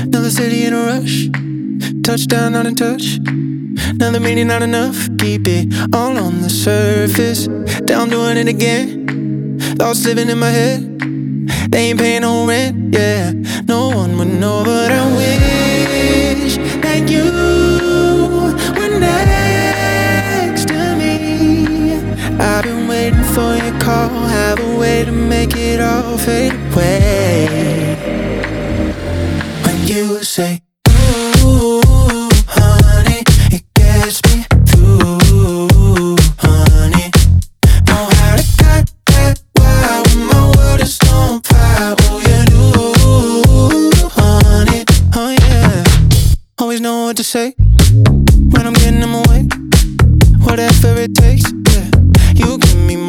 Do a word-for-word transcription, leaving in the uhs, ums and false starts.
Another city in a rush. Touchdown, not in touch. Another meaning, not enough. Keep it all on the surface. Down doing it again. Thoughts living in my head. They ain't paying no rent, yeah. No one would know, but I wish that you were next to me. I've been waiting for your call. Have a way to make it all fade away. When you say, ooh, honey, it gets me through, honey. Know how to cut that wire when my world is on fire. Oh, you do, honey, oh yeah. Always know what to say when I'm getting in my way. Whatever it takes, yeah. You give me